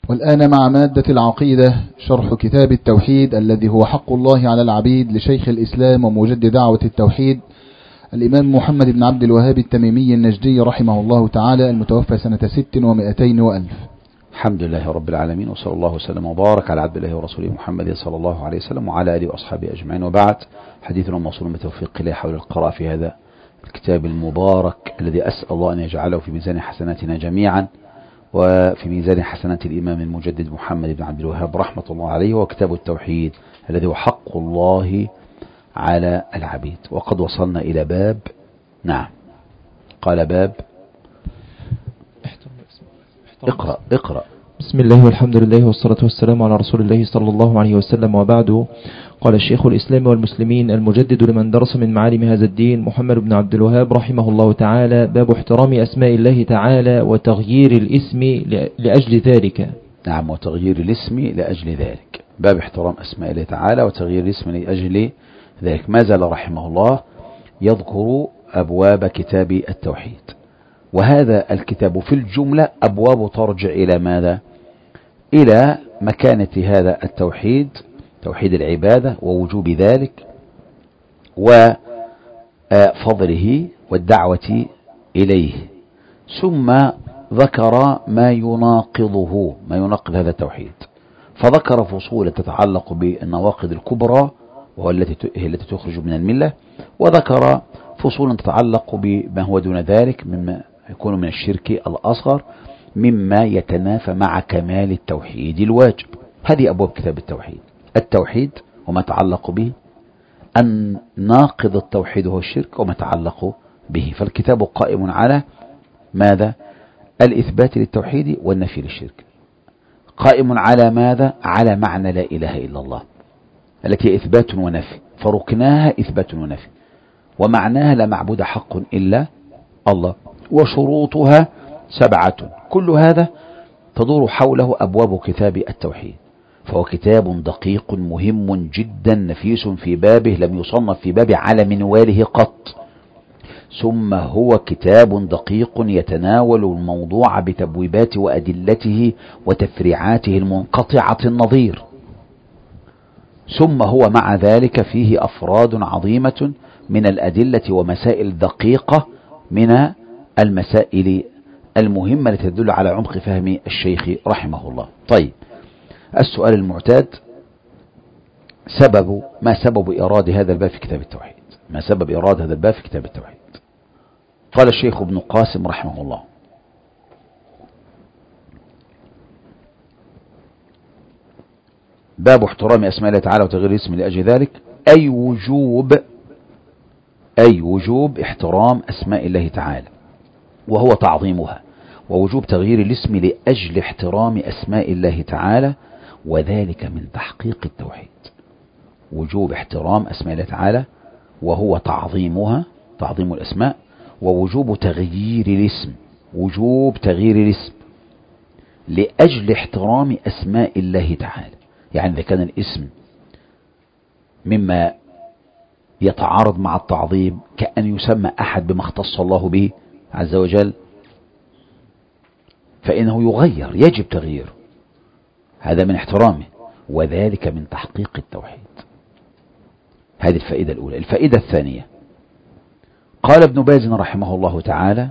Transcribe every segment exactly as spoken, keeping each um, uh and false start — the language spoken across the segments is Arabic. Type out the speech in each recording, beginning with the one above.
والآن مع مادة العقيدة شرح كتاب التوحيد الذي هو حق الله على العبيد لشيخ الإسلام ومجدد دعوة التوحيد الإمام محمد بن عبد الوهاب التميمي النجدي رحمه الله تعالى، المتوفى سنة ست ومائتين وألف. الحمد لله رب العالمين، وصلى الله وسلم وبارك على عبد الله ورسوله محمد صلى الله عليه وسلم وعلى آله وأصحابه أجمعين، وبعد. حديثنا موصول بتوفيق الله حول القراءة في هذا الكتاب المبارك الذي أسأل الله أن يجعله في ميزان حسناتنا جميعا وفي ميزان حسنات الإمام المجدد محمد بن عبد الوهاب رحمة الله عليه، وكتاب التوحيد الذي هو حق الله على العبيد. وقد وصلنا إلى باب، نعم قال باب، اقرأ اقرأ. بسم الله والحمد لله والصلاة والسلام على رسول الله صلى الله عليه وسلم، وبعد. قال الشيخ الإسلام والمسلمين المجدد لمن درس من معالم هذا الدين محمد بن عبد الوهاب رحمه الله تعالى: باب احترام أسماء الله تعالى وتغيير الاسم لأجل ذلك. نعم، وتغيير الاسم لأجل ذلك. باب احترام أسماء الله تعالى وتغيير الاسم لأجل ذلك. ما زال رحمه الله يذكر أبواب كتاب التوحيد، وهذا الكتاب في الجملة أبواب ترجع إلى ماذا؟ إلى مكانة هذا التوحيد، توحيد العبادة ووجوب ذلك وفضله والدعوة إليه، ثم ذكر ما يناقضه، ما يناقض هذا التوحيد، فذكر فصول تتعلق بالنواقض الكبرى وهي التي هي التي تخرج من الملة، وذكر فصول تتعلق بما هو دون ذلك مما يكون من الشرك الأصغر مما يتنافى مع كمال التوحيد الواجب. هذه أبواب كتاب التوحيد: التوحيد وما تعلق به، أن ناقض التوحيد هو الشرك وما تعلق به. فالكتاب قائم على ماذا؟ الإثبات للتوحيد والنفي للشرك. قائم على ماذا؟ على معنى لا إله إلا الله التي إثبات ونفي، فركناها إثبات ونفي، ومعناها لا معبود حق إلا الله، وشروطها سبعة. كل هذا تدور حوله أبواب كتاب التوحيد، فهو كتاب دقيق مهم جدا نفيس في بابه، لم يصنف في باب على منواله قط. ثم هو كتاب دقيق يتناول الموضوع بتبويبات وأدلته وتفريعاته المنقطعة النظير. ثم هو مع ذلك فيه أفراد عظيمة من الأدلة ومسائل دقيقة من المسائل المهمة التي تدل على عمق فهم الشيخ رحمه الله. طيب، السؤال المعتاد: سبب ما سبب إيراد هذا الباب في كتاب التوحيد؟ ما سبب إيراد هذا الباب في كتاب التوحيد؟ قال الشيخ ابن قاسم رحمه الله: باب احترام أسماء الله تعالى وتغيير الاسم لأجل ذلك، أي وجوب أي وجوب احترام أسماء الله تعالى وهو تعظيمها، ووجوب تغيير الاسم لأجل احترام أسماء الله تعالى، وذلك من تحقيق التوحيد. وجوب احترام أسماء الله تعالى وهو تعظيمها، تعظيم الأسماء، ووجوب تغيير الاسم، وجوب تغيير الاسم لأجل احترام أسماء الله تعالى. يعني إذا كان الاسم مما يتعارض مع التعظيم، كأن يسمى أحد بما اختص الله به عز وجل، فإنه يغير، يجب تغييره، هذا من احترامه، وذلك من تحقيق التوحيد. هذه الفائدة الأولى. الفائدة الثانية: قال ابن باز رحمه الله تعالى،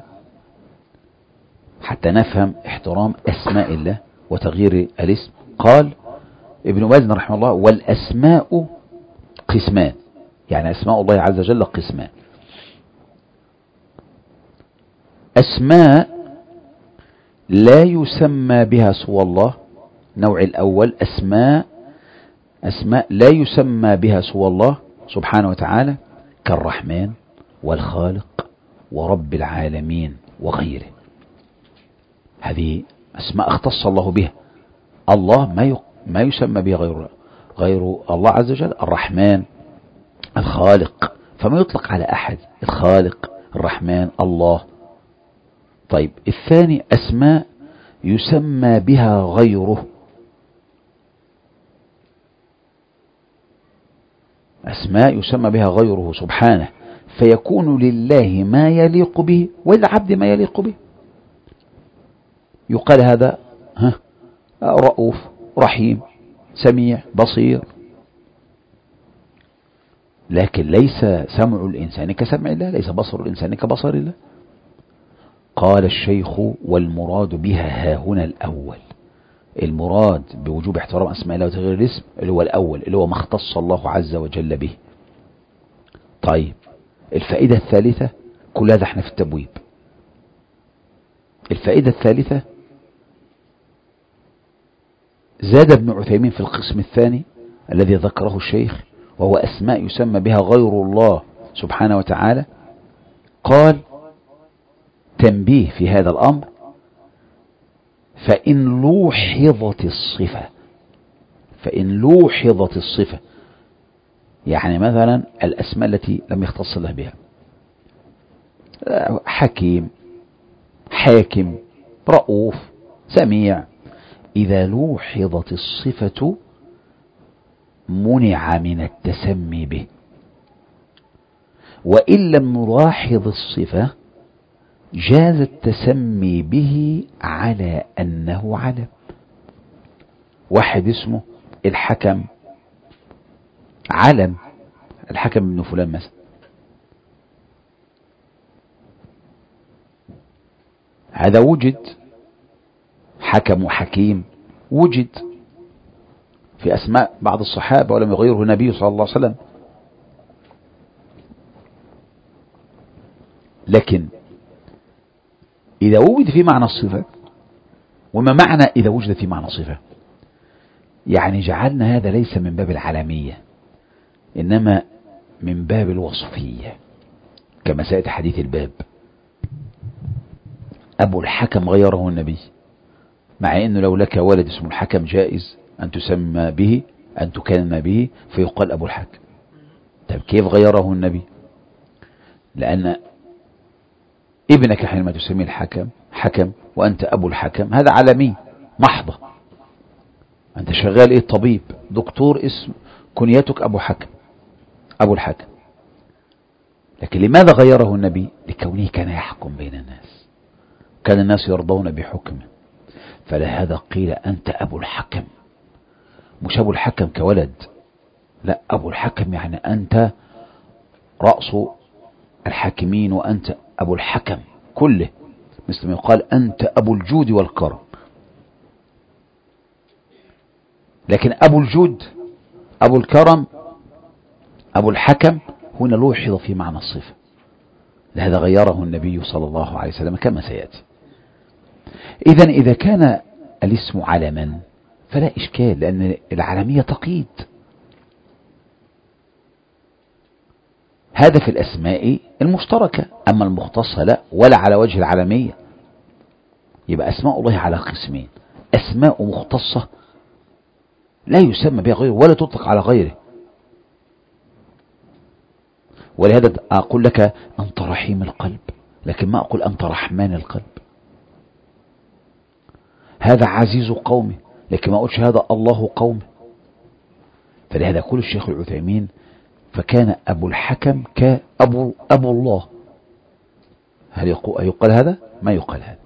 حتى نفهم احترام أسماء الله وتغيير الاسم، قال ابن باز رحمه الله: والأسماء قسمان. يعني أسماء الله عز وجل قسمان: أسماء لا يسمى بها سوى الله، نوع الأول أسماء أسماء لا يسمى بها سوى الله سبحانه وتعالى، كالرحمن والخالق ورب العالمين وغيره. هذه أسماء اختص الله بها، الله ما ما يسمى بها غير غير الله عز وجل. الرحمن، الخالق، فما يطلق على أحد، الخالق، الرحمن، الله. طيب، الثاني أسماء يسمى بها غيره، أسماء يسمى بها غيره سبحانه، فيكون لله ما يليق به وللعبد ما يليق به. يقال هذا ها رؤوف، رحيم، سميع، بصير، لكن ليس سمع الإنسان كسمع الله، ليس بصر الإنسان كبصر الله. قال الشيخ: والمراد بها ها هنا الأول. المراد بوجوب احترام أسماء الله وتغيير الاسم اللي هو الأول، اللي هو ما اختص الله عز وجل به. طيب، الفائدة الثالثة، كل هذا احنا في التبويب. الفائدة الثالثة، زاد ابن عثيمين في القسم الثاني الذي ذكره الشيخ، وهو أسماء يسمى بها غير الله سبحانه وتعالى. قال: تنبيه في هذا الأمر: فإن لوحظت الصفة، فإن لوحظت الصفة، يعني مثلا الأسماء التي لم يختص الله بها، حكيم، حاكم، رؤوف، سميع، إذا لوحظت الصفة منع من التسمي به، وإن لم نلاحظ الصفة جاز التسمي به على أنه علم. واحد اسمه الحكم، علم، الحكم ابن فلان مثلا، هذا وجد، حكم وحكيم وجد في أسماء بعض الصحابة ولم يغيره النبي صلى الله عليه وسلم. لكن إذا وجد في معنى الصفة، وما معنى إذا وجد في معنى الصفة؟ يعني جعلنا هذا ليس من باب العالمية، إنما من باب الوصفية، كما سيأتي حديث الباب. أبو الحكم غيره النبي، مع أنه لو لك ولد اسمه الحكم جائز أن تسمى به، أن تكلم به، فيقال أبو الحكم. طيب كيف غيره النبي؟ لأن ابنك حينما تسميه الحكم حكم وأنت أبو الحكم، هذا عالمي محضة. أنت شغال إيه؟ طبيب، دكتور، اسم كنيتك أبو حكم، أبو الحكم. لكن لماذا غيره النبي؟ لكونه كان يحكم بين الناس، كان الناس يرضون بحكمه، فلهذا قيل أنت أبو الحكم، مش أبو الحكم كولد، لا، أبو الحكم يعني أنت رأس الحاكمين، وأنت أبو الحكم كله، مثل ما يقال أنت أبو الجود والكرم. لكن أبو الجود، أبو الكرم، أبو الحكم، هنا لوحظ في معنى الصفة، لهذا غيره النبي صلى الله عليه وسلم كما سيأتي. إذن إذا كان الاسم علما فلا إشكال، لأن العالمية تقييد. هذا في الأسماء المشتركة، أما المختصة لا، ولا على وجه العالمية. يبقى أسماء الله على قسمين: أسماء مختصة لا يسمى بها غيره ولا تطلق على غيره. ولهذا أقول لك أنت رحيم القلب، لكن ما أقول أنت رحمن القلب. هذا عزيز قومه، لكن ما أقولش هذا الله قومه. فلهذا يقول الشيخ العثيمين: فكان أبو الحكم كأبو أبو الله. هل يقال هذا؟ ما يقال هذا.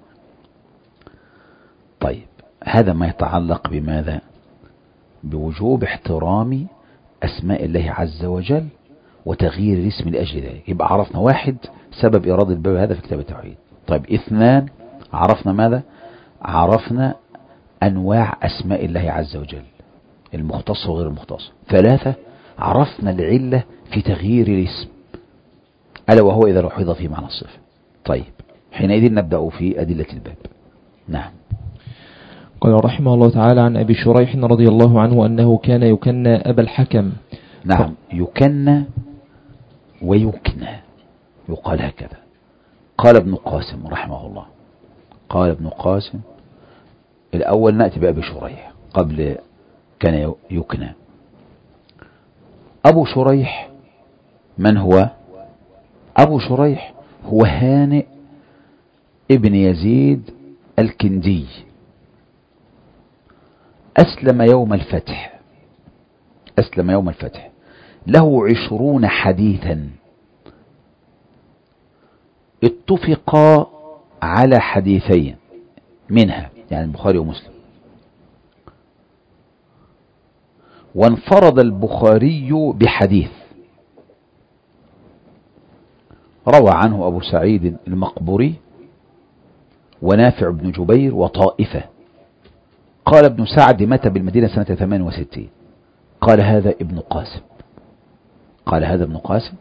طيب، هذا ما يتعلق بماذا؟ بوجوب احترام أسماء الله عز وجل وتغيير الاسم لأجل ذلك. يبقى عرفنا: واحد، سبب إيراد الباب هذا في كتاب التوحيد. طيب، اثنان، عرفنا ماذا؟ عرفنا أنواع أسماء الله عز وجل، المختصة وغير المختصة. ثلاثة، عرفنا العلة في تغيير الاسم، ألا وهو إذا لوحظ في معنى الصفة. طيب، حينئذ نبدأ في أدلة الباب. نعم. قال رحمه الله تعالى: عن أبي شريح رضي الله عنه أنه كان يكنى أبا الحكم. نعم، يكنى ويكنى، يقال هكذا. قال ابن قاسم رحمه الله، قال ابن قاسم: الأول نأتي بأبي شريح قبل كان يكنى. أبو شريح من هو؟ أبو شريح هو هانئ ابن يزيد الكندي، أسلم يوم الفتح، أسلم يوم الفتح، له عشرون حديثا، اتفقا على حديثين منها، يعني البخاري ومسلم، وانفرد البخاري بحديث روى عنه أبو سعيد المقبوري ونافع بن جبير وطائفة. قال ابن سعد مات بالمدينة سنة ثمان وستين. قال هذا ابن قاسم قال هذا ابن قاسم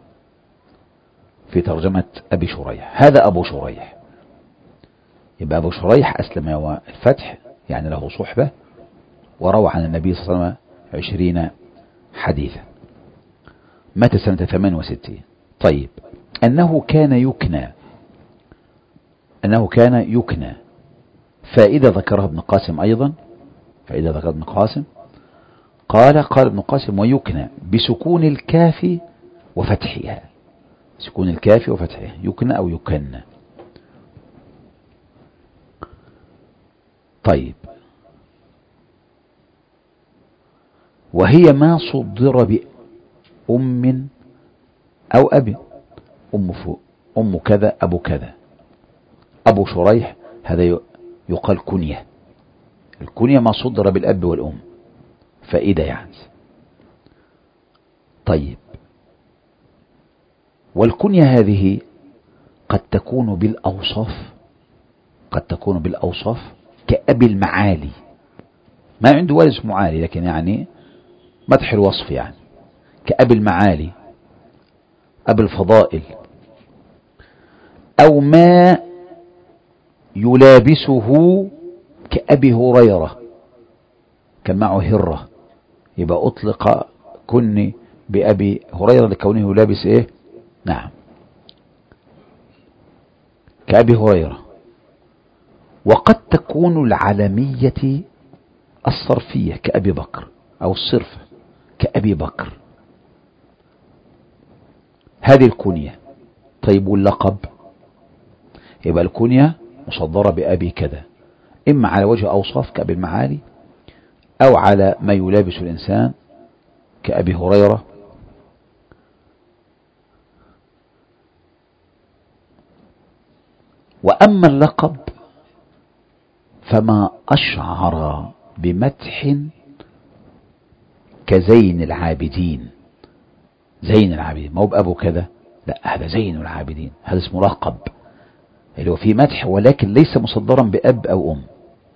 في ترجمة أبي شريح. هذا أبو شريح. يبقى أبو شريح أسلم يوم الفتح، يعني له صحبة، وروى عن النبي صلى الله عليه وسلم عشرين حديثا. مات سنة ثمان وستين. طيب، أنه كان يكنى أنه كان يكنى فإذا ذكرها ابن قاسم أيضا فإذا ذكر ابن قاسم قال قال ابن قاسم ويكنى بسكون الكاف وفتحها. سكون الكاف وفتحها يكنى أو يكنى. طيب، وهي ما صدر بأم أو أب. أم, أم كذا أبو كذا. أبو شريح هذا يقال كنية. الكنية ما صدر بالأب والأم، فإذا يعني. طيب، والكنية هذه قد تكون بالأوصاف قد تكون بالأوصاف كأبي المعالي. ما عنده ولد اسمه معالي، لكن يعني مدح الوصف، يعني كأبي المعالي، أبي الفضائل، أو ما يلابسه كأبي هريرة، كان معه هرة، يبقى أطلق كني بأبي هريرة لكونه يلابس إيه؟ نعم، كأبي هريرة. وقد تكون العلمية الصرفية كأبي بكر، أو الصرفة كأبي بكر. هذه الكنية. طيب، واللقب يبقى الكنية مصدرة بأبي كذا، إما على وجه أوصاف كأبي المعالي، أو على ما يلابس الإنسان كأبي هريرة. وأما اللقب فما أشعر بمدح كزين العابدين. زين العابدين ما هو بأبو كذا، لا، هذا زين العابدين، هذا اسمه لقب اللي هو فيه مدح ولكن ليس مصدرا بأب أو أم،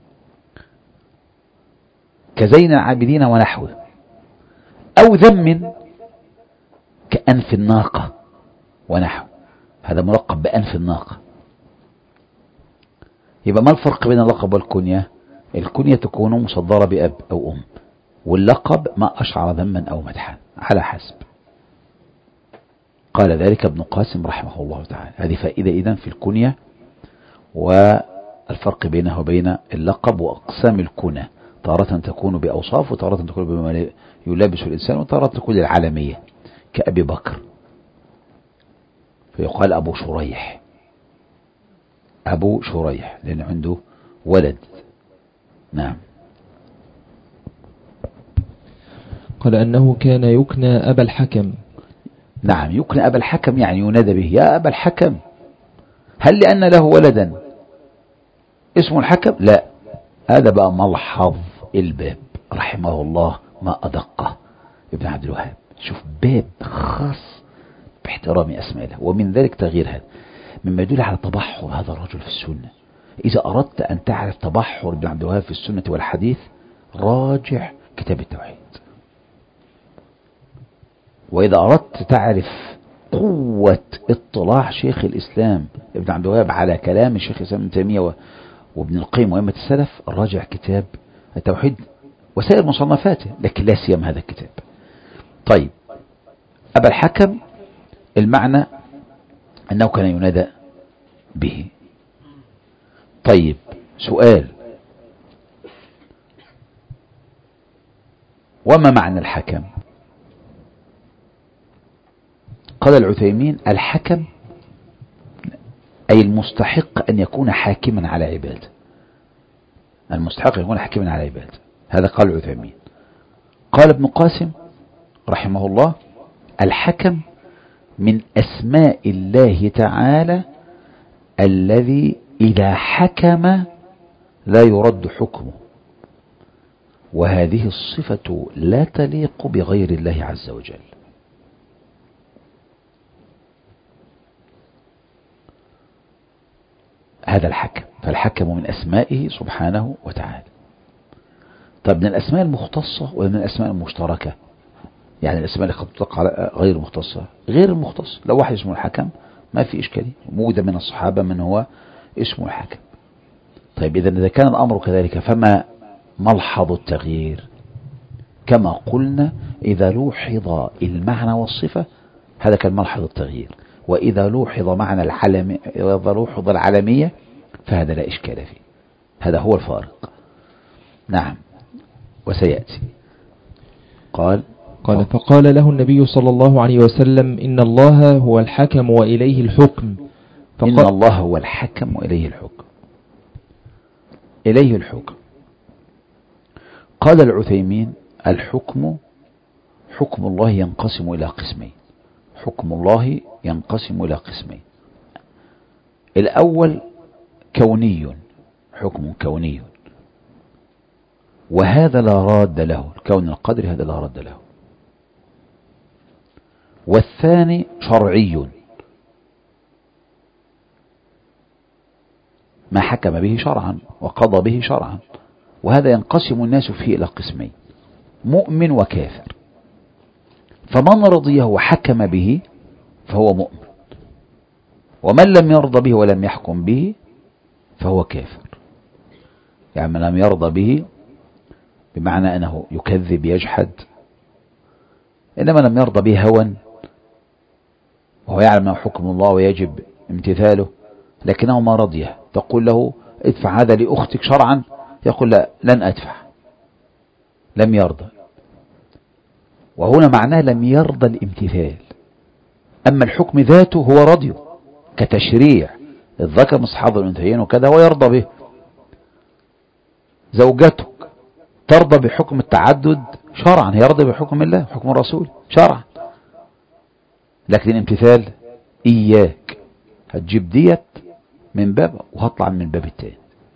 كزين العابدين ونحوه. أو ذم كأنف الناقة ونحو، هذا ملقب بأنف الناقة. يبقى ما الفرق بين اللقب والكنية؟ الكنية تكون مصدرة بأب أو أم، واللقب ما أشعر ذما أو مدحا على حسب. قال ذلك ابن قاسم رحمه الله تعالى. هذه فائدة إذن في الكنية والفرق بينه وبين اللقب وأقسام الكنى. تارة تكون بأوصاف، وتارة تكون بما يلابس الإنسان، وتارة تكون العالمية كأبي بكر، فيقال أبو شريح أبو شريح لأن عنده ولد. نعم. قال أنه كان يكنى أبا الحكم. نعم، يكنى أبا الحكم يعني ينادى به يا أبا الحكم. هل لأن له ولدا اسمه الحكم؟ لا، هذا بقى ملحظ الباب رحمه الله ما أدقه ابن عبد الوهاب. شوف، باب خاص باحترام أسماء الله، ومن ذلك تغيير هذا مما يدل على تبحر هذا الرجل في السنة. إذا أردت أن تعرف تبحر ابن عبد الوهاب في السنة والحديث راجع كتاب التوحيد. وإذا أردت تعرف قوة اطلاع شيخ الإسلام ابن عبد الوهاب على كلام الشيخ الإسلام ابن تيمية وابن القيم وأئمة السلف، راجع كتاب التوحيد وسائر مصنفاته، لكن لا سيما هذا الكتاب. طيب، أبا الحكم المعنى أنه كان ينادى به. طيب، سؤال: وما معنى الحكم؟ قال العثيمين: الحكم أي المستحق أن يكون حاكما على عباده. المستحق أن يكون حاكما على عباده، هذا قال العثيمين. قال ابن قاسم رحمه الله: الحكم من أسماء الله تعالى الذي إذا حكم لا يرد حكمه. وهذه الصفة لا تليق بغير الله عز وجل. هذا الحكم، فالحكم من أسمائه سبحانه وتعالى. طب من الأسماء المختصة ومن الأسماء المشتركة؟ يعني الأسماء اللي تطلق على غير مختصة غير المختص، لو واحد اسمه الحكم ما في إشكالية، موجود من الصحابة من هو اسمه الحكم. طيب إذا إذا كان الأمر كذلك فما ملحظ التغيير؟ كما قلنا إذا لوحظ المعنى والصفة هذا كان ملحظ التغيير، وإذا لوحظ معنى العلم إذا لوحظ العلمية فهذا لا إشكال فيه، هذا هو الفارق. نعم. وسيأتي. قال قال فقال له النبي صلى الله عليه وسلم إن الله هو الحكم وإليه الحكم. إن الله هو الحكم وإليه الحكم. إليه الحكم. قال العثيمين الحكم حكم الله ينقسم إلى قسمين. حكم الله ينقسم إلى قسمين. الأول كوني، حكم كوني، وهذا لا راد له، الكون القدري هذا لا راد له. والثاني شرعي، ما حكم به شرعا وقضى به شرعا، وهذا ينقسم الناس فيه إلى قسمين، مؤمن وكافر. فمن رضيه وحكم به فهو مؤمن، ومن لم يرضى به ولم يحكم به فهو كافر. يعني من لم يرضى به بمعنى أنه يكذب يجحد، إنما لم يرضى به هوى وهو يعلم أنه حكم الله ويجب امتثاله لكنه ما رضيه، تقول له ادفع هذا لأختك شرعا، يقول لا لن أدفع، لم يرضى. وهنا معناه لم يرضى الامتثال. أما الحكم ذاته هو رضيه كتشريع، الذكر مثل حظ الأنثيين وكذا ويرضى به. زوجتك ترضى بحكم التعدد شرعا، هي رضى بحكم الله حكم الرسول شرعا، لكن الامتثال إياك، هتجيب ديت من باب وهطلع من باب التاني،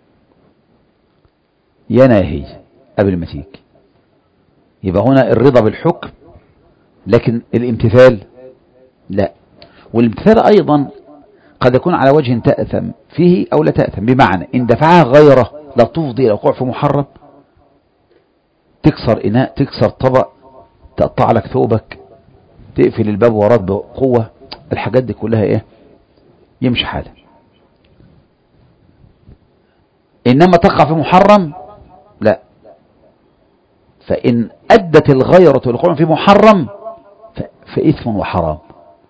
يا ناهي قبل ما تيجي. يبقى هنا الرضا بالحكم لكن الامتثال لا. والامتثال أيضا قد يكون على وجه تأثم فيه أو لا تأثم، بمعنى إن دفعها غيره لا تفضي إلى وقوع في محرم، تكسر إناء، تكسر طبق، تقطع لك ثوبك، تقفل الباب وراك بقوة، الحاجات دي كلها إيه يمشي حالها. إنما تقع في محرم لا. فإن أدت الغيرة والوقوع في محرم فإثم وحرام.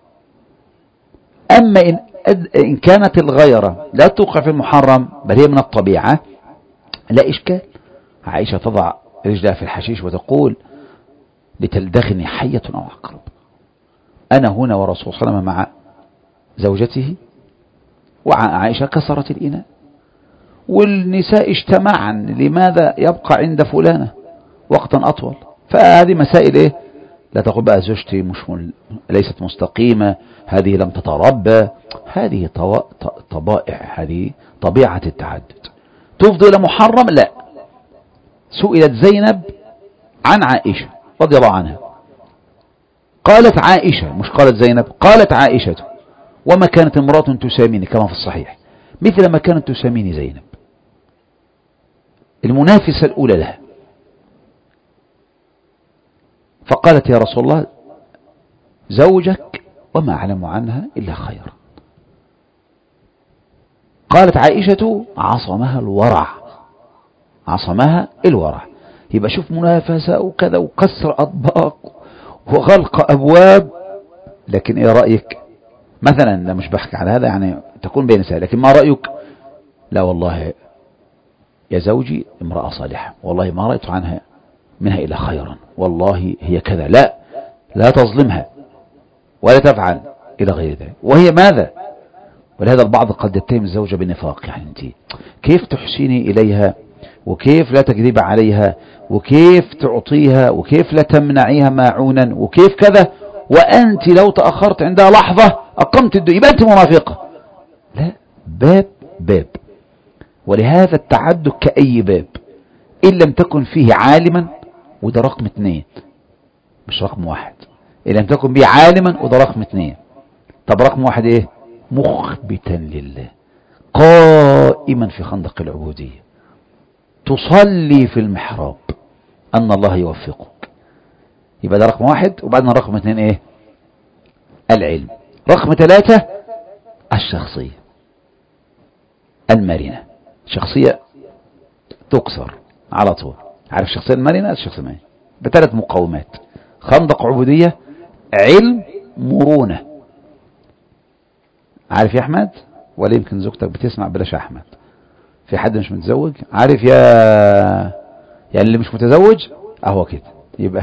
أما إن, إن كانت الغيرة لا توقع في المحرم بل هي من الطبيعة لا إشكال. عائشة تضع رجلها في الحشيش وتقول لتلدغني حية أو عقرب، أنا هنا ورسول صلى الله عليه وسلم مع زوجته وعائشة كسرت الإناء، والنساء اجتمعن لماذا يبقى عند فلانة وقتا أطول. فهذه مسائل إيه، لا تقول بقى زوجتي مش مل... ليست مستقيمة، هذه لم تتربى، هذه طبائع، هذه طبيعة التعدد. تفضي إلى محرم لا. سئلت زينب عن عائشة رضي الله عنها، قالت عائشة، مش قالت زينب، قالت عائشة وما كانت امرأة تساميني كما في الصحيح مثل ما كانت تساميني زينب، المنافسة الأولى لها. فقالت يا رسول الله زوجك وما أعلم عنها إلا خيرا. قالت عائشة عصمها الورع، عصمها الورع. يبقى شوف منافسة وكذا وكسر أطباق وغلق أبواب، لكن إيه رأيك مثلا؟ لا مش بحكي على هذا يعني تكون بين سهل، لكن ما رأيك؟ لا والله يا زوجي امرأة صالحة، والله ما رأيت عنها منها إلا خيرا، والله هي كذا. لا لا تظلمها ولا تفعل إلى غير ذلك. وهي ماذا؟ ولهذا البعض قد يتهم الزوجة بالنفاق، يعني أنت كيف تحسيني إليها وكيف لا تكذب عليها وكيف تعطيها وكيف لا تمنعيها ماعونا وكيف كذا، وأنت لو تأخرت عندها لحظة أقمت الدنيا، يبقى أنت منافقة. لا، باب باب. ولهذا التعدد كأي باب، إن لم تكن فيه عالما، وده رقم اثنين مش رقم واحد. إن لم تكن به عالما، وده رقم اثنين. طب رقم واحد ايه؟ مخبتا لله، قائما في خندق العبودية، تصلي في المحراب، أن الله يوفقك. يبقى ده رقم واحد. وبعدين رقم اثنين ايه؟ العلم. رقم ثلاثة الشخصية المرنة، شخصية تكسر على طول. عارف الشخصية المرنة؟ الشخصية المرنة بثلاث مقومات: خندق عبودية، علم، مرونة. عارف يا أحمد؟ ولا يمكن زوجتك بتسمع؟ بلاش أحمد، في حد مش متزوج؟ عارف يا يعني اللي مش متزوج اهو كده. يبقى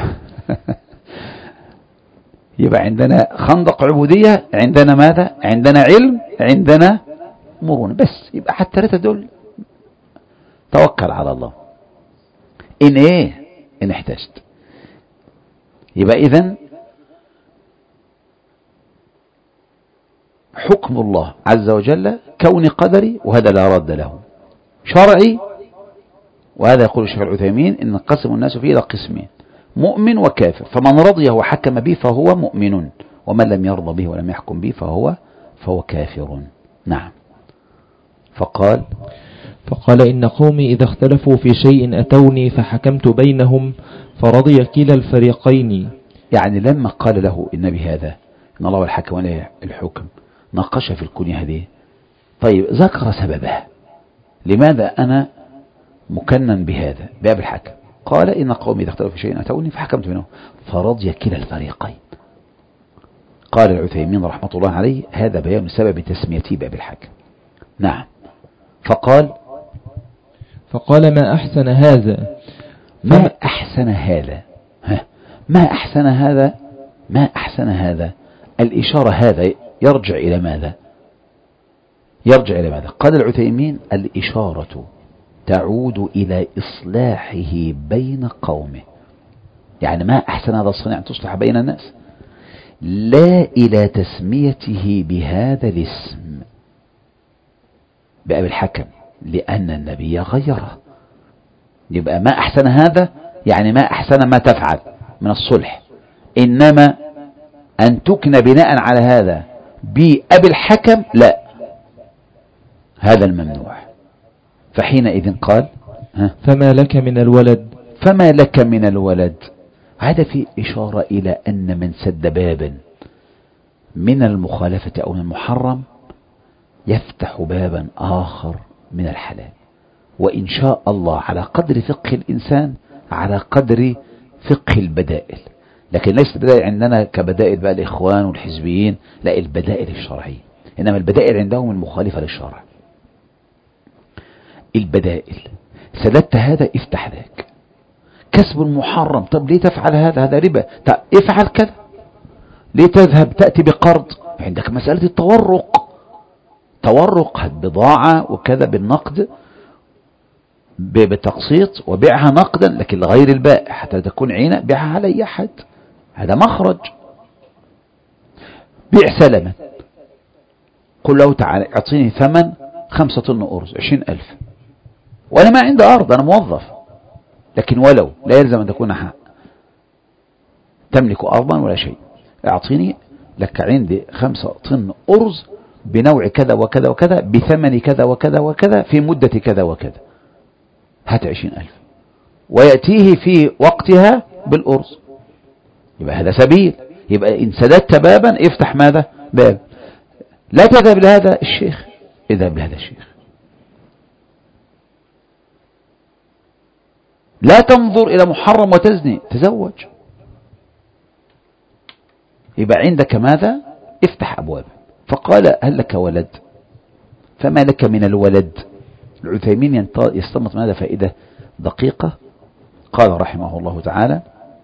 يبقى عندنا خندق عبودية، عندنا ماذا؟ عندنا علم، عندنا مرونة. بس يبقى حتى الثلاثة دول توكل على الله إن إيه؟ إن احتجت. يبقى إذن حكم الله عز وجل كون قدري، وهذا لا رد له. شرعي، وهذا يقول الشيخ العثيمين إن قسم الناس فيه إلى قسمين: مؤمن وكافر، فمن رضي وحكم به فهو مؤمن، ومن لم يرضى به ولم يحكم به فهو فهو كافر. نعم. فقال فقال إن قومي إذا اختلفوا في شيء أتوني فحكمت بينهم فرضي كلا الفريقين. يعني لما قال له النبي هذا إن الله الحكم ولا الحكم، ناقش في الكنية هذه. طيب ذكر سببها، لماذا أنا مكنن بهذا باب الحكم؟ قال إن قومي إذا اختلفوا في شيء أتوني فحكمت بينهم فرضي كلا الفريقين. قال العثيمين رحمة الله عليه هذا بيان سبب تسميته باب الحكم. نعم. فقال فقال ما أحسن هذا ما أحسن هذا ها ما أحسن هذا ما أحسن هذا الإشارة هذا يرجع إلى ماذا؟ يرجع إلى ماذا؟ قال العثيمين الإشارة تعود إلى إصلاحه بين قومه. يعني ما أحسن هذا الصنيع أن تصلح بين الناس، لا إلى تسميته بهذا الاسم بأبي الحكم، لأن النبي غيره. يبقى ما أحسن هذا يعني ما أحسن ما تفعل من الصلح، إنما أن تكن بناء على هذا بأبي الحكم لا، هذا الممنوع. فحينئذ قال ها فما لك من الولد فما لك من الولد. هذا في إشارة إلى أن من سد بابا من المخالفة أو من المحرم يفتح بابا آخر من الحلال. وإن شاء الله على قدر فقه الإنسان على قدر فقه البدائل، لكن ليس البدائل عندنا كبدائل بقى الإخوان والحزبيين، لا، البدائل الشرعية. إنما البدائل عندهم المخالفة للشرع. البدائل سددت هذا افتح ذاك. كسب محرم، طب ليه تفعل هذا؟ هذا ربا، طب افعل كذا. ليه تذهب تأتي بقرض؟ عندك مسألة التورق، تورق بضاعة وكذا بالنقد بتقسيط وبيعها نقدا لكن لغير البائع حتى تكون عينة، بيعها على أي أحد، هذا مخرج. بيع سلما، قل له تعالى اعطيني ثمن خمسة طن أرز عشرين ألف، وأنا ما عندي أرض، أنا موظف، لكن ولو لا يلزم أن تكون حق تملك أرضا ولا شيء، اعطيني لك عندي خمسة طن أرز بنوع كذا وكذا وكذا بثمن كذا وكذا وكذا في مدة كذا وكذا، هات عشرين ألف، ويأتيه في وقتها بالأرز. يبقى هذا سبيل. يبقى إن سددت بابا افتح ماذا؟ باب. لا تذهب لهذا الشيخ، اذهب لهذا الشيخ. لا تنظر إلى محرم وتزني، تزوج. يبقى عندك ماذا؟ افتح أبواب. فقال هل لك ولد؟ فما لك من الولد؟ العثيمين يستنبط ماذا؟ فائدة دقيقة. قال رحمه الله تعالى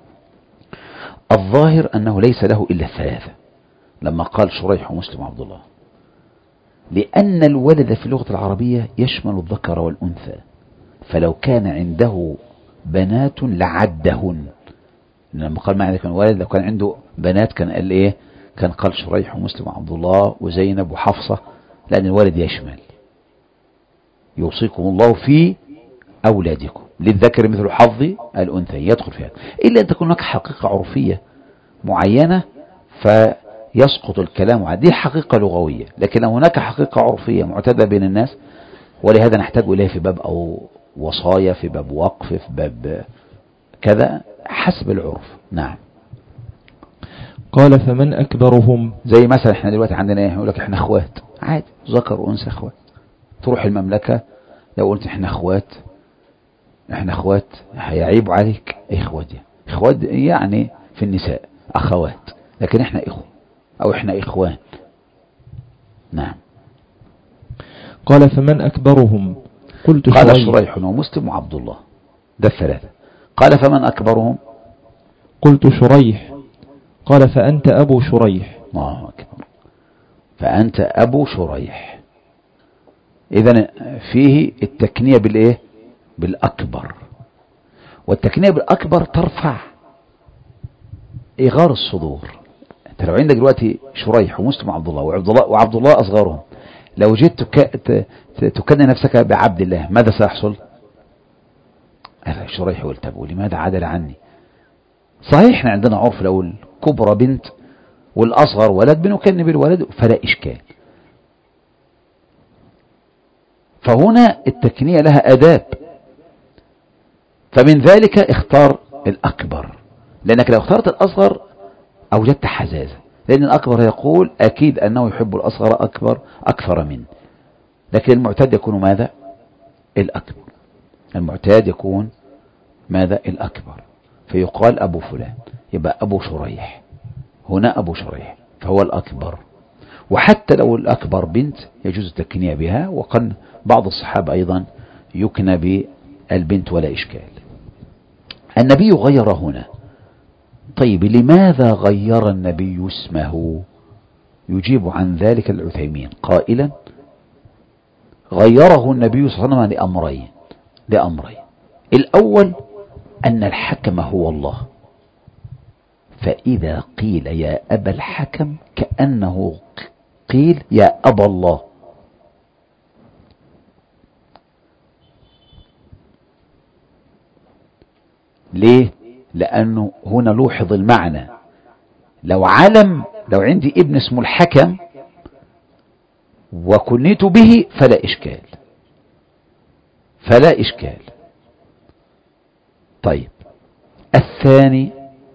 الظاهر أنه ليس له إلا الثلاثة، لما قال شريح ومسلم وعبد الله، لأن الولد في اللغة العربية يشمل الذكر والأنثى، فلو كان عنده بنات لعدهن. لما قال ما عندك من ولد، لو كان عنده بنات كان قال إيه؟ كان قال شريح ومسلم وعبد الله وزينب وحفصة، لأن الولد يشمل. يوصيكم الله في أولادكم. للذكر مثل حظ الأنثى يدخل فيها، إلا أن تكون هناك حقيقة عرفية معينة فيسقط الكلام عن دي حقيقة لغوية. لكن لو هناك حقيقة عرفية معتادة بين الناس، ولهذا نحتاج إليها في باب أو وصايا، في باب وقف، في باب كذا حسب العرف. نعم. قال فمن أكبرهم؟ زي مثلا احنا دلوقتي عندنا ايه، يقول لك احنا اخوات عادي، ذكر وانثى اخوات. تروح المملكة لو قلت احنا اخوات احنا اخوات هيعيبوا عليك. ايه اخوات دي؟ اخوات يعني في النساء اخوات، لكن احنا اخوة او احنا اخوان. نعم. قال فمن أكبرهم؟ قلت قال شريح. شريح ومسلم وعبد الله، ده الثلاثة. قال فمن أكبرهم؟ قلت شريح. قال فأنت أبو شريح. الله أكبر. فأنت أبو شريح. إذن فيه التكنية بالإيه؟ بالأكبر. والتكنية بالأكبر ترفع إغار الصدور. أنت لو عندك دلوقتي شريح ومسلم وعبد الله وعبد الله وعبد الله أصغرهم، لو جيت تكني نفسك بعبد الله ماذا سيحصل؟ شريح قلت أبو لماذا عدل عني؟ صحيح احنا عندنا عرف لو الكبرى بنت والأصغر ولد بنكن بالولد فلا إشكال. فهنا التكنية لها أداب، فمن ذلك اختار الأكبر، لأنك لو اخترت الأصغر أوجدت حزازة، لأن الأكبر يقول أكيد أنه يحب الأصغر أكبر أكثر منه. لكن المعتاد يكون ماذا؟ الأكبر. المعتاد يكون ماذا؟ الأكبر، فيقال أبو فلان، يبقى أبو شريح. هنا أبو شريح فهو الأكبر. وحتى لو الأكبر بنت يجوز التكنية بها، وقد بعض الصحابة أيضا يكنى بالبنت ولا إشكال. النبي غير هنا. طيب لماذا غير النبي اسمه؟ يجيب عن ذلك العثيمين قائلا غيره النبي صلى الله عليه وسلم لأمرين لأمرين الأول أن الحكم هو الله، فإذا قيل يا أبا الحكم كأنه قيل يا أبا الله. ليه؟ لأنه هنا لوحظ المعنى. لو علم لو عندي ابن اسمه الحكم وكنيت به فلا إشكال فلا إشكال. طيب الثاني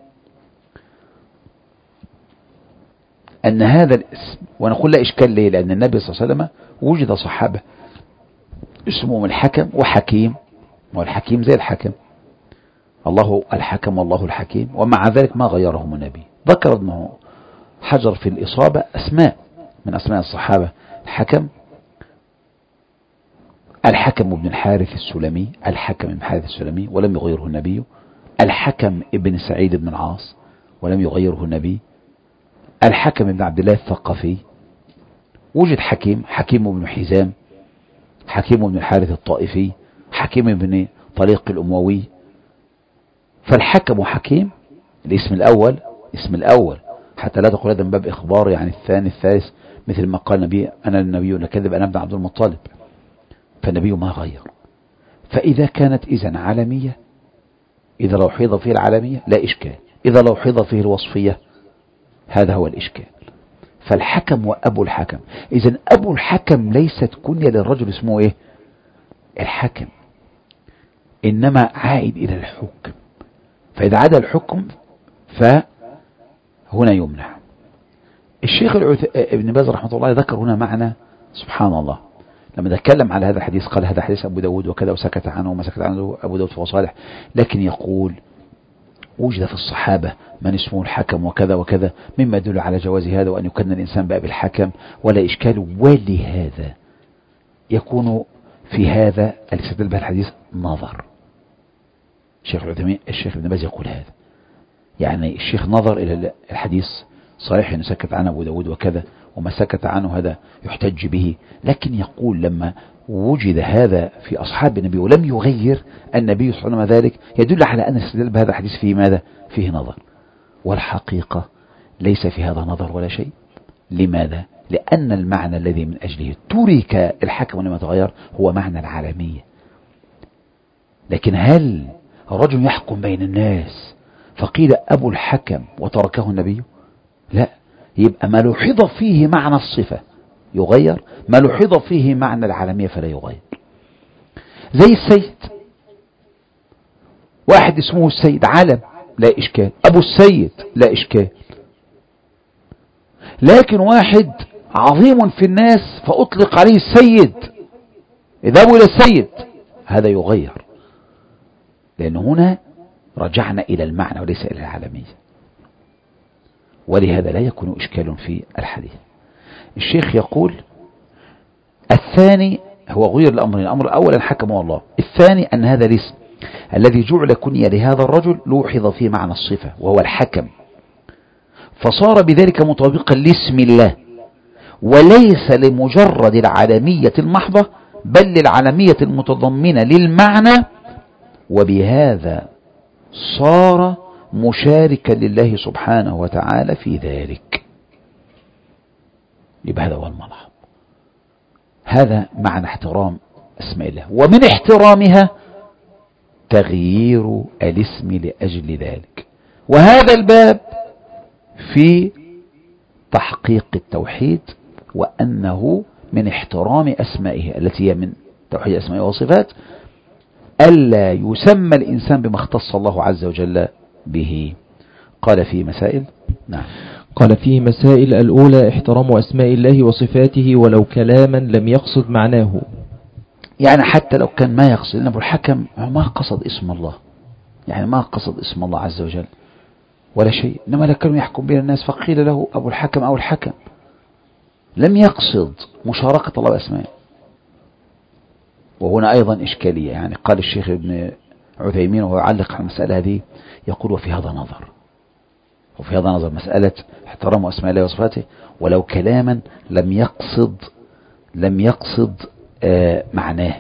أن هذا الاسم، ونقول لا إشكال ليه؟ لأن النبي صلى الله عليه وسلم وجد صحابة اسمهم الحكم وحكيم، والحكيم زي الحكم، الله الحكم والله الحكيم، ومع ذلك ما غيرهم النبي. ذكر ابن حجر في الإصابة أسماء من أسماء الصحابة: الحكم، الحكم ابن الحارث السلمي، الحكم ابن الحارث السلمي ولم يغيره النبي، الحكم ابن سعيد بن العاص ولم يغيره النبي، الحكم ابن عبد الله الثقفي. وجد حكيم، حكيم ابن حزام، حكيم ابن الحارث الطائفي، حكيم ابن طليق الأموي. فالحكم وحكيم الاسم الأول اسم الأول حتى لا تقول هذا من باب إخبار، يعني الثاني الثالث، مثل ما قال النبي أنا النبي لا كذب أنا ابن عبد المطلب، فالنبي ما غير. فإذا كانت إذن عالمية، إذا لو حيض فيه العالمية لا إشكال، إذا لو حيض فيه الوصفية هذا هو الإشكال. فالحكم وأبو الحكم، إذن أبو الحكم ليست كنية للرجل اسمه إيه؟ الحكم، إنما عائد إلى الحكم، فإذا عاد الحكم فهنا يمنع. الشيخ ابن باز رحمه الله ذكر هنا معنى سبحان الله لما تكلم على هذا الحديث، قال هذا حديث أبو داود وكذا، وسكت عنه وما سكت عنه أبو داود فهو صالح، لكن يقول وجد في الصحابة من اسمه الحكم وكذا وكذا، مما يدل على جواز هذا وأن يكن الإنسان بأبي الحكم ولا إشكال. ولهذا يكون في هذا الاستدلال بالحديث نظر. الشيخ العثيمين الشيخ ابن باز يقول هذا، يعني الشيخ نظر إلى الحديث صحيح أنه سكت عنه أبو داود وكذا، وما سكت عنه هذا يحتج به، لكن يقول لما وجد هذا في أصحاب النبي ولم يغير النبي صلى الله عليه وسلم ذلك يدل على أن الاستدلال بهذا الحديث فيه ماذا؟ فيه نظر. والحقيقة ليس في هذا نظر ولا شيء. لماذا؟ لأن المعنى الذي من أجله ترك الحكم لما تغير هو معنى العالمية. لكن هل رجل يحكم بين الناس فقيل أبو الحكم وتركه النبي؟ لا، يبقى ما لوحظ فيه معنى الصفة يغير، ما لوحظ فيه معنى العالمية فلا يغير. زي السيد، واحد اسمه السيد علم لا إشكال، أبو السيد لا إشكال، لكن واحد عظيم في الناس فأطلق عليه السيد، اذهبوا إلى السيد، هذا يغير، لأن هنا رجعنا إلى المعنى وليس إلى العالمية، ولهذا لا يكون إشكال في الحديث. الشيخ يقول الثاني هو غير الأمر، الأمر الأول حكمه الله، الثاني أن هذا الاسم الذي جعل كنية لهذا الرجل لوحظ في معنى الصفة وهو الحكم، فصار بذلك مطابقا لاسم الله، وليس لمجرد العالمية المحضة بل للعالمية المتضمنة للمعنى، وبهذا صار مشاركا لله سبحانه وتعالى في ذلك. يبقى هذا هو الملحظ، هذا معنى احترام اسماء الله، ومن احترامها تغيير الاسم لأجل ذلك. وهذا الباب في تحقيق التوحيد، وأنه من احترام أسمائه التي هي من توحيد أسمائه وصفات ألا يسمى الإنسان بما اختص الله عز وجل به. قال فيه مسائل. نعم. قال فيه مسائل. الأولى احترام أسماء الله وصفاته ولو كلاما لم يقصد معناه، يعني حتى لو كان ما يقصد، أبو الحكم ما قصد اسم الله، يعني ما قصد اسم الله عز وجل ولا شيء، إنما لكن يحكم بين الناس فقيل له أبو الحكم أو الحكم، لم يقصد مشاركة الله بأسمائه. وهنا أيضا إشكالية، يعني قال الشيخ ابن عثيمين وهو يعلق على المسألة هذه يقول وفي هذا نظر، وفي هذا نظر مسألة احترام أسماء الله وصفاته ولو كلاما لم يقصد لم يقصد آه معناه.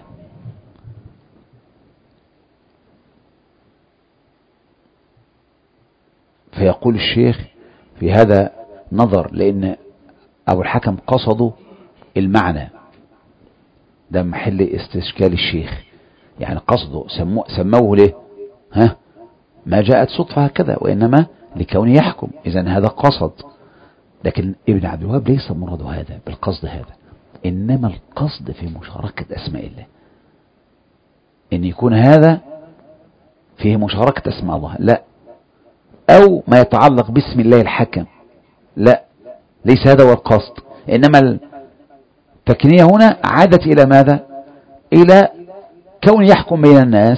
فيقول الشيخ في هذا نظر، لأن أبو الحكم قصدوا المعنى، ده محل استشكال الشيخ، يعني قصده سموه, سموه ليه ها ما جاءت صدفة هكذا، وإنما لكونه يحكم، إذن هذا قصد. لكن ابن عبد الوهاب ليس مراد هذا بالقصد هذا، إنما القصد في مشاركة أسماء الله، إن يكون هذا فيه مشاركة أسماء الله، لا، أو ما يتعلق باسم الله الحكم، لا، ليس هذا هو القصد، إنما التكنية هنا عادت إلى ماذا؟ إلى كون يحكم بين الناس،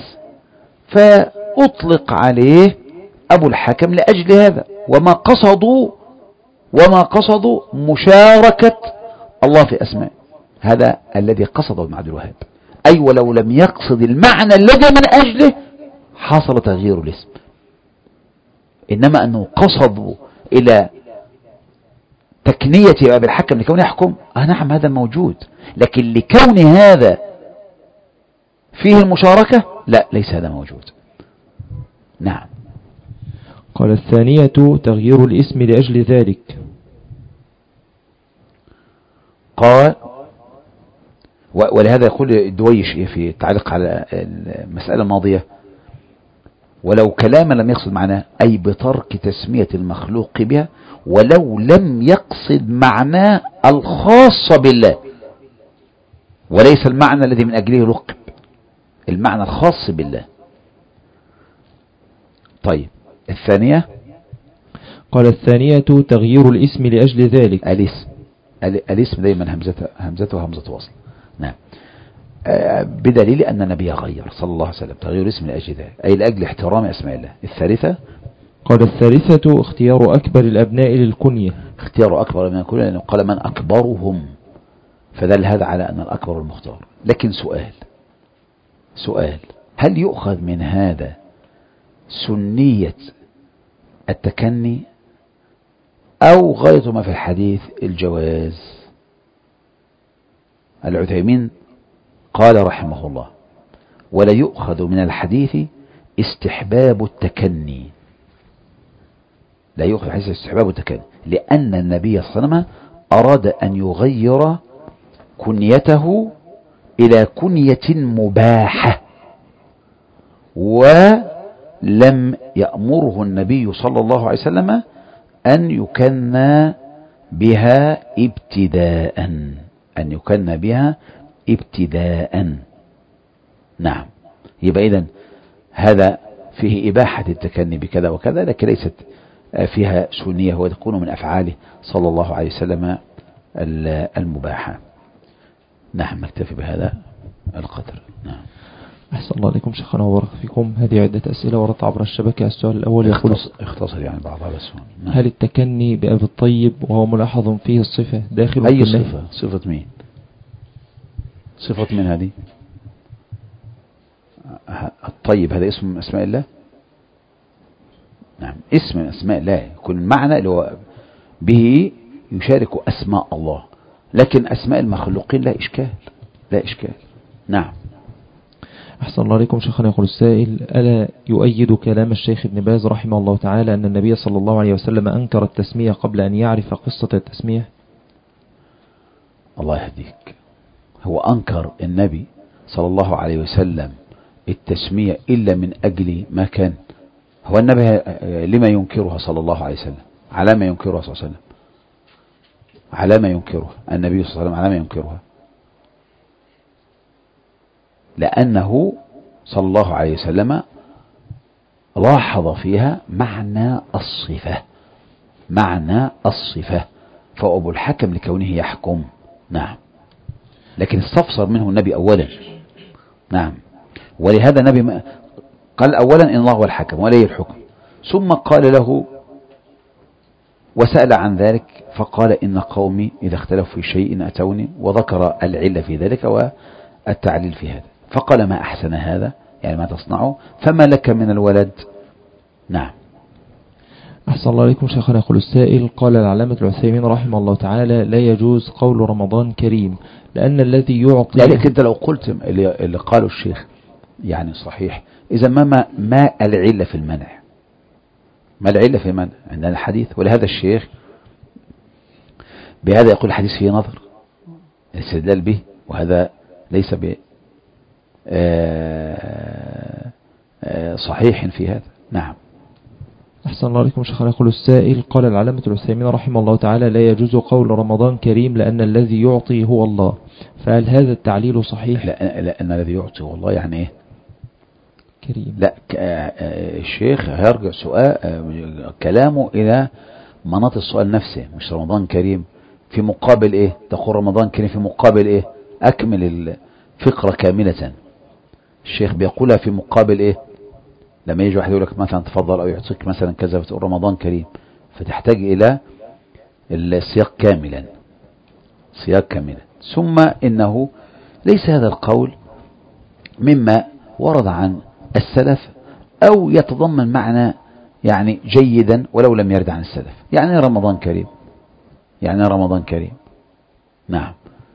فأطلق عليه أبو الحكم لأجل هذا، وما قصدوا وما قصدوا مشاركة الله في أسماء، هذا الذي قصده ابن عبد الوهاب، أي ولو لم يقصد المعنى الذي من أجله حصل تغيير الاسم، إنما أنه قصدوا إلى تكنية أبي الحكم لكون يحكم، آه نعم هذا موجود، لكن لكون هذا فيه المشاركة لا، ليس هذا موجود. نعم. قال الثانية تغيير الاسم لأجل ذلك. قال ولهذا يقول الدويش في التعليق على المسألة الماضية ولو كلاما لم يقصد معناه، أي بترك تسمية المخلوق بها ولو لم يقصد معناه الخاص بالله، وليس المعنى الذي من أجله لقب، المعنى الخاص بالله. طيب الثانية. قال الثانية تغيير الاسم لأجل ذلك. الاسم الاسم دايما همزته همزته همزة وصل. نعم. بدليل أن النبي غير صلى الله عليه وسلم تغيير الاسم لأجل ذلك، أي لأجل احترام أسماء الله. الثالثة. قال الثالثة اختيار أكبر الأبناء للكنية. اختيار أكبر الأبناء للكنية، لأنه قال من أكبرهم، فدل هذا على أن الأكبر المختار. لكن سؤال سؤال هل يؤخذ من هذا سنية التكني أو غاية ما في الحديث الجواز؟ العثيمين قال رحمه الله ولا يؤخذ من الحديث استحباب التكني، لا يؤخذ حديث استحباب التكني، لأن النبي صلى الله عليه وسلم أراد أن يغير كنيته إلى كنية مباحة، ولم يأمره النبي صلى الله عليه وسلم أن يكنى بها ابتداء أن يكنى بها ابتداء. نعم. يبقى إذن هذا فيه إباحة التكني بكذا وكذا، لكن ليست فيها سنية، وتكون من أفعاله صلى الله عليه وسلم المباحة. نعم. نكتفي بهذا القدر. نعم. أحسن الله عليكم شيخنا وبارك فيكم. هذه عدة أسئلة وردت عبر الشبكة. السؤال الأول يقول: اختصر يعني بعضها بس. نعم. هل التكني بأبي الطيب وهو ملاحظ فيه الصفة داخل أي صفة؟ صفة مين؟ صفة من هذه؟ الطيب هذا اسم من أسماء الله. نعم. اسم من أسماء الله، يكون المعنى اللي هو به يشارك أسماء الله، لكن أسماء المخلوقين لا إشكال لا إشكال. نعم. أحسن الله عليكم شيخنا. يقول السائل: ألا يؤيد كلام الشيخ ابن باز رحمه الله تعالى أن النبي صلى الله عليه وسلم أنكر التسمية قبل أن يعرف قصة التسمية؟ الله يهديك. هو أنكر النبي صلى الله عليه وسلم التسمية إلا من أجل ما كان. هو النبي لما ينكرها صلى الله عليه وسلم؟ على ما ينكرها صلى الله عليه وسلم؟ على ما ينكرها النبي صلى الله عليه وسلم؟ على ما ينكرها؟ لأنه صلى الله عليه وسلم لاحظ فيها معنى الصفة معنى الصفة فأبو الحكم لكونه يحكم. نعم. لكن استفسر منه النبي أولا. نعم. ولهذا النبي قال أولا إن الله هو الحكم ولي الحكم، ثم قال له وسأل عن ذلك فقال إن قومي إذا اختلفوا في شيء أتوني، وذكر العلة في ذلك والتعليل في هذا، فقال ما أحسن هذا يعني ما تصنعه، فما لك من الولد. نعم. أحسن الله عليكم شيخنا. يقول السائل: قال العلامة العثيمين رحمه الله تعالى: لا يجوز قول رمضان كريم لأن الذي يعطي. لكن أنت لو قلت اللي قاله الشيخ يعني صحيح، إذا ما ما, ما العلة في المنع؟ ما العلة في المنع عندنا الحديث؟ ولهذا الشيخ بهذا يقول الحديث فيه نظر الاستدلال به، وهذا ليس ب صحيح في هذا. نعم. أحسن الله عليكم شيخنا. يقول السائل: قال العلامة العثيمين رحمه الله تعالى: لا يجوز قول رمضان كريم لأن الذي يعطي هو الله، فهل هذا التعليل صحيح؟ لا، لأن الذي يعطي هو الله يعني إيه كريم؟ لا، الشيخ هيرجع سؤال كلامه إلى مناط السؤال نفسه، مش رمضان كريم في مقابل إيه. تقول رمضان كريم في مقابل إيه؟ أكمل الفقرة كاملة. الشيخ بيقولها في مقابل إيه؟ لما يجي واحد يقول لك مثلا تفضل أو يعطيك مثلا كذا فتقول رمضان كريم، فتحتاج إلى السياق كاملا سياق كاملا. ثم إنه ليس هذا القول مما ورد عن السلف أو يتضمن معنى يعني جيدا ولو لم يرد عن السلف. يعني رمضان كريم يعني رمضان كريم. نعم.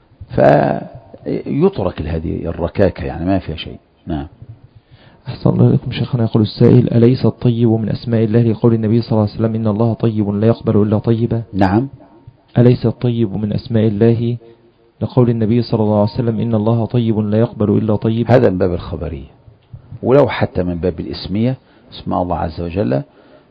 فيترك هذه الركاكة يعني ما فيها شيء. نعم. أحسن الله إليكم شيخنا. يقول السائل: أليس الطيب من أسماء الله لقول النبي صلى الله عليه وسلم إن الله طيب لا يقبل إلا طيبا؟ نعم. أليس الطيب من أسماء الله لقول النبي صلى الله عليه وسلم إن الله طيب لا يقبل إلا طيبا؟ هذا من باب الخبرية، ولو حتى من باب الاسمية اسماء الله عز وجل.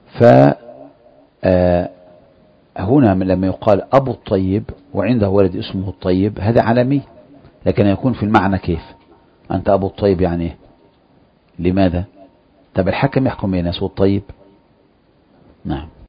فهنا لما يقال أبو الطيب وعنده ولد اسمه الطيب هذا عالمي، لكن يكون في المعنى كيف؟ أنت أبو الطيب يعني إيه؟ لماذا؟ طب الحكم يحكم بين الناس والطيب. نعم.